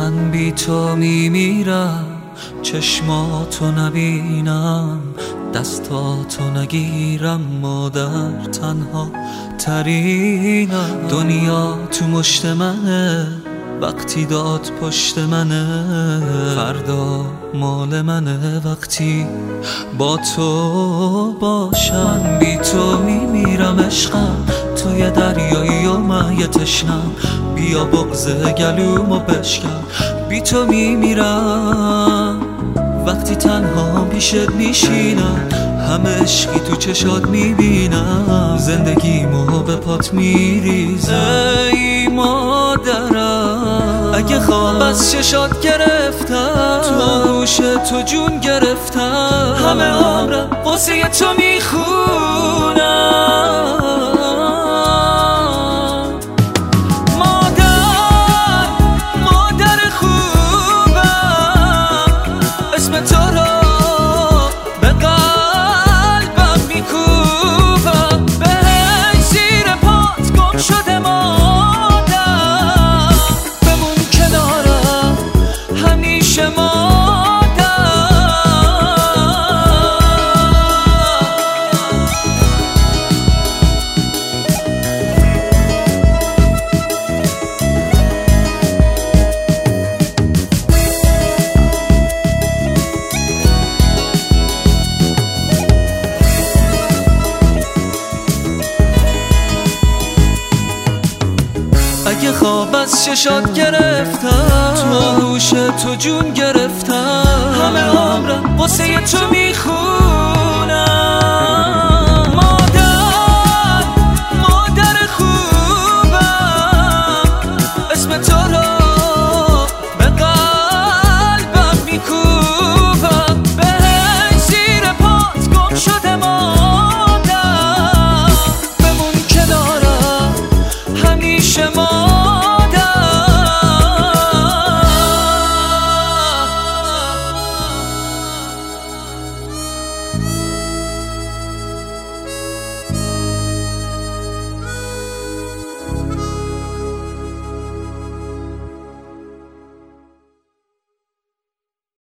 من بی تو میمیرم، چشماتو نبینم، دستاتو نگیرم، مادر تنها ترینم. دنیا تو مشت منه، وقتی داد پشت منه، فردا مال منه وقتی با تو باشم. من بی تو میمیرم عشقم، توی دریایی و من یه تشنم، بیا بغض گلومو بشکن. بی تو میمیرم وقتی تنها پیشت میشینم، همه عشقی تو چشات میبینم، زندگیمو به پات میریزم. ای مادرم اگه خواب از چشات گرفتم، تو گوش تو جون گرفتم، همه عمرم واسه تو میخونم. اگه خواب از چشات گرفتم، تو گوش تو جون گرفتم، همه عمرم واسه تو میخونم. مادر خوبم، اسم تو رو به قلبم میکوبم، بهش زیر پات گم شده مادر، بمون کنارم همیشه.